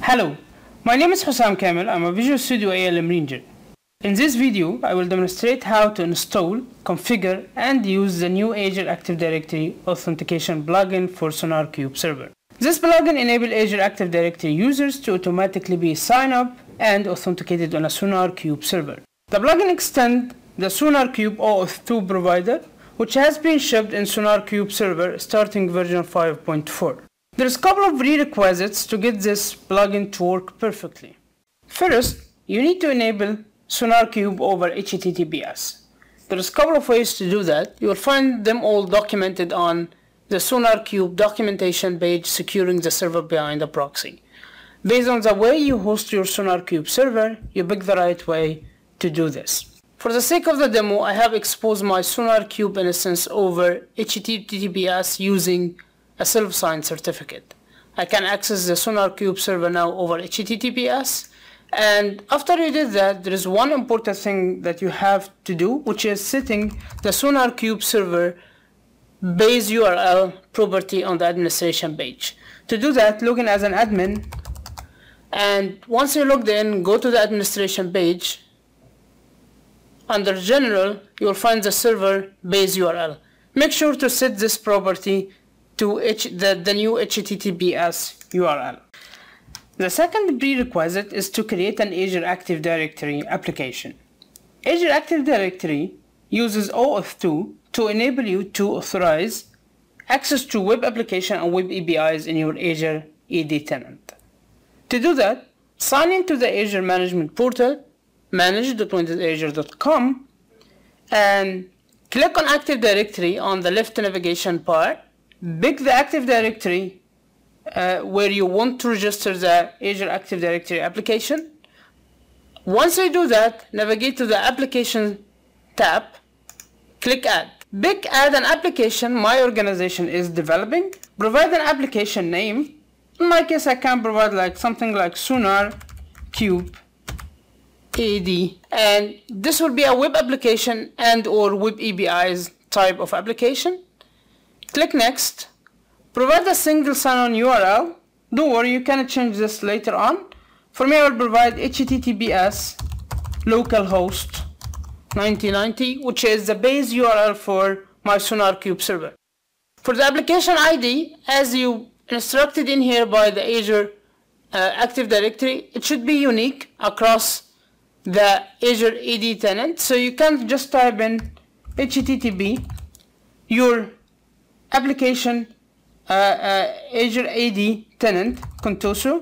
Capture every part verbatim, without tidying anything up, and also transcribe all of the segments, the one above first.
Hello, my name is Hussam Kamel. I'm a Visual Studio A L M Ranger. In this video, I will demonstrate how to install, configure, and use the new Azure Active Directory authentication plugin for SonarQube Server. This plugin enables Azure Active Directory users to automatically be signed up and authenticated on a SonarQube server. The plugin extends the SonarQube O auth two provider, which has been shipped in SonarQube server starting version five point four. There's a couple of prerequisites to get this plugin to work perfectly. First, you need to enable SonarQube over H T T P S. There's a couple of ways to do that. You will find them all documented on the SonarQube documentation page securing the server behind the proxy. Based on the way you host your SonarQube server, you pick the right way to do this. For the sake of the demo, I have exposed my SonarQube instance over H T T P S using a self-signed certificate. I can access the SonarQube server now over H T T P S, and after you did that, there is one important thing that you have to do, which is setting the SonarQube server base U R L property on the administration page. To do that, log in as an admin, and once you're logged in, go to the administration page. Under General, you will find the server base U R L. Make sure to set this property to H the, the new H T T P S U R L. The second prerequisite is to create an Azure Active Directory application. Azure Active Directory uses O auth two to enable you to authorize access to web application and web A P Is in your Azure A D tenant. To do that, sign into the Azure Management Portal, manage dot windows azure dot com, and click on Active Directory on the left navigation bar. Pick the Active Directory uh, where you want to register the Azure Active Directory application. Once you do that, navigate to the Application tab, click Add. Pick Add an application my organization is developing. Provide an application name. In my case, I can provide like something like SonarQube A D, and this will be a web application and or web A P Is type of application. Click Next. Provide a single sign-on U R L. Don't worry, you can change this later on. For me, I will provide H T T P S localhost ninety ninety, which is the base U R L for my SonarQube server. For the application I D, as you instructed in here by the Azure uh, Active Directory, it should be unique across the Azure A D tenant. So you can just type in H T T P your application uh, uh, Azure A D tenant Contoso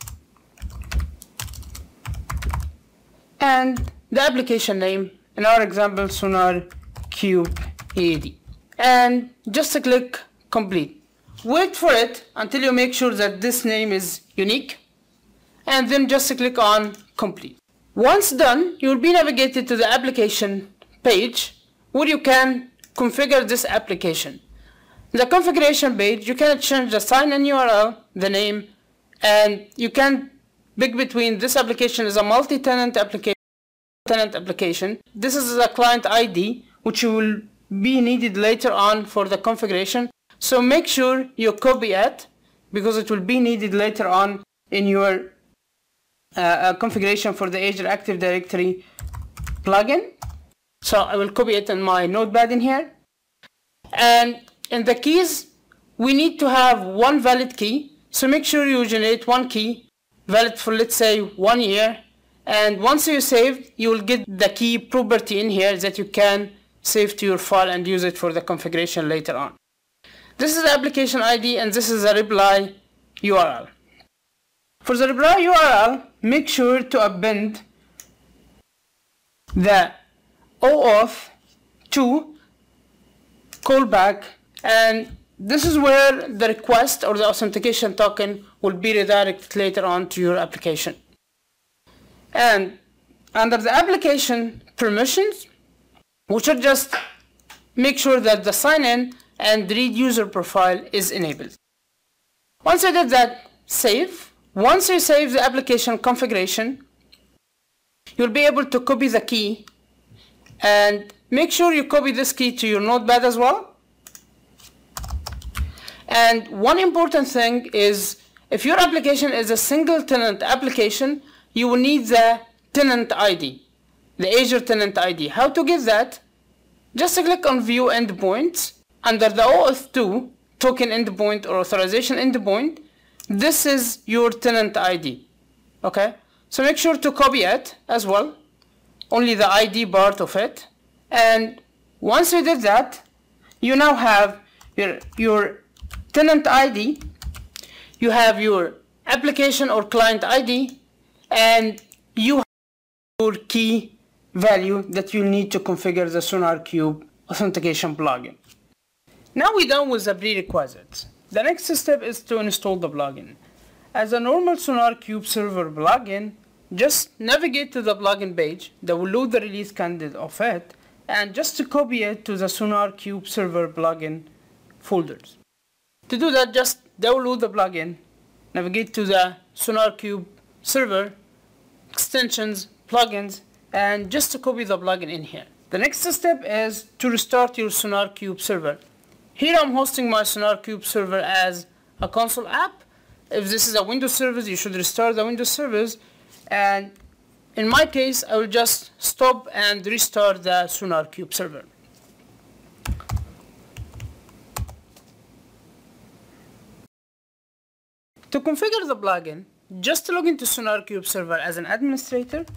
and the application name, in our example SonarQube A D, and just click complete. Wait for it until you make sure that this name is unique, and then just click on complete. Once done, you will be navigated to the application page where you can configure this application. In the configuration page, you can change the sign-in U R L, the name, and you can pick between this application is a multi-tenant application, tenant application. This is a client I D, which will be needed later on for the configuration. So make sure you copy it because it will be needed later on in your uh, uh, configuration for the Azure Active Directory plugin. So I will copy it in my notepad in here. And in the keys, we need to have one valid key. So make sure you generate one key valid for, let's say, one year. And once you save, you will get the key property in here that you can save to your file and use it for the configuration later on. This is the application I D, and this is the reply U R L. For the reply U R L, make sure to append the O auth two callback, and this is where the request or the authentication token will be redirected later on to your application. And under the application permissions, we should just make sure that the sign-in and read user profile is enabled. Once you did that, save. Once you save the application configuration, you'll be able to copy the key, and make sure you copy this key to your notepad as well. And one important thing is If your application is a single tenant application, you will need the tenant I D, the Azure tenant I D. How to get that? Just click on View Endpoints. Under the O auth two token endpoint or authorization endpoint, this is your tenant I D. Okay, so make sure to copy it as well, only the I D part of it. And once you did that, you now have your, your tenant I D, you have your application or client I D, and you have your key value that you need to configure the SonarQube authentication plugin. Now we're done with the prerequisites. The next step is to install the plugin. As a normal SonarQube server plugin, just navigate to the plugin page that will load the release candidate of it, and just to copy it to the SonarQube server plugin folders. To do that, just download the plugin, navigate to the SonarQube server, extensions, plugins, and just to copy the plugin in here. The next step is to restart your SonarQube server. Here I'm hosting my SonarQube server as a console app. If this is a Windows service, you should restart the Windows service. And in my case, I will just stop and restart the SonarQube server. To configure the plugin, just log into SonarQube server as an administrator.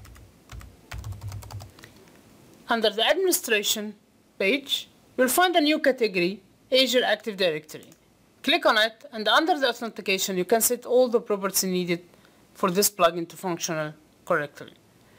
Under the administration page, you'll find a new category, Azure Active Directory. Click on it, and under the authentication, you can set all the properties needed for this plugin to function correctly.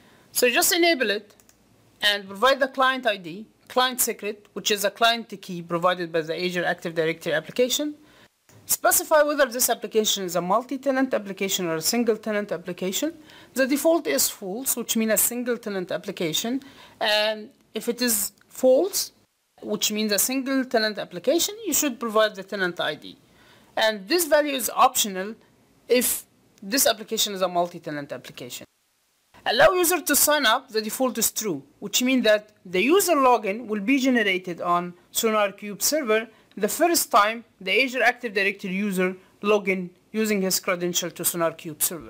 So just enable it and provide the client I D, client secret, which is a client key provided by the Azure Active Directory application. Specify whether this application is a multi-tenant application or a single-tenant application. The default is false, which means a single-tenant application. And if it is false, which means a single-tenant application, you should provide the tenant I D. And this value is optional if this application is a multi-tenant application. Allow user to sign up, the default is true, which means that the user login will be generated on SonarQube server the first time the Azure Active Directory user login using his credential to SonarQube server.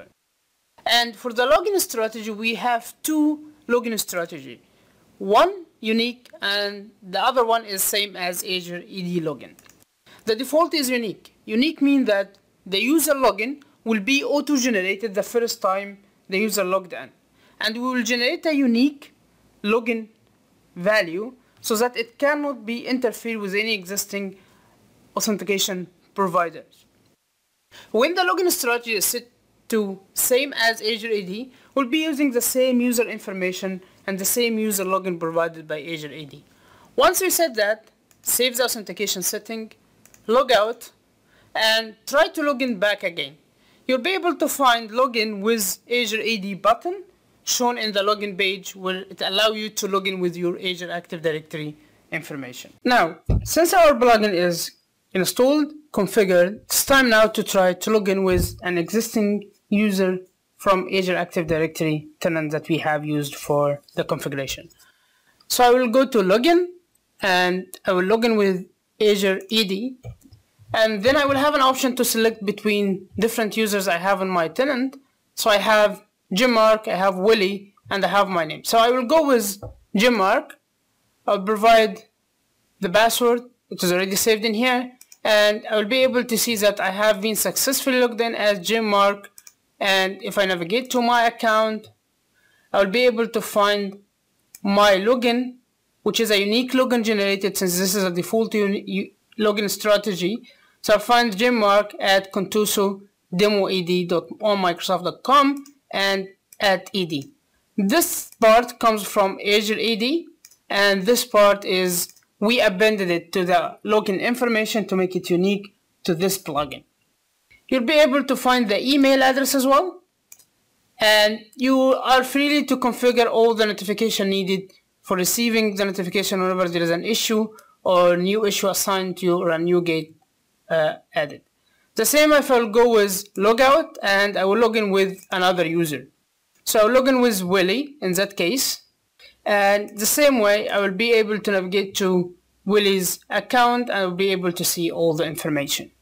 And for the login strategy, we have two login strategy. One unique and the other one is same as Azure A D login. The default is unique. Unique means that the user login will be auto-generated the first time the user logged in. And we will generate a unique login value so that it cannot be interfered with any existing authentication providers. When the login strategy is set to same as Azure A D, we'll be using the same user information and the same user login provided by Azure A D. Once we set that, save the authentication setting, log out, and try to log in back again. You'll be able to find login with Azure A D button shown in the login page where it allows you to log in with your Azure Active Directory information. Now, since our plugin is installed, configured, it's time now to try to log in with an existing user from Azure Active Directory tenant that we have used for the configuration. So I will go to login and I will log in with Azure A D, and then I will have an option to select between different users I have on my tenant. So I have Jim Mark, I have Willie, and I have my name. So I will go with Jim Mark. I'll provide the password, which is already saved in here, and I will be able to see that I have been successfully logged in as Jim Mark. And if I navigate to my account, I will be able to find my login, which is a unique login generated since this is a default login strategy. So I'll find Jim Mark at contuso demo A D on Microsoft dot com and at E D. This part comes from Azure A D, and this part is we appended it to the login information to make it unique to this plugin. You'll be able to find the email address as well, and you are free to configure all the notification needed for receiving the notification whenever there is an issue or new issue assigned to you or a new gate uh, added. The same if I'll go with logout and I will log in with another user. So I'll log in with Willie in that case, and the same way I will be able to navigate to Willie's account and I will be able to see all the information.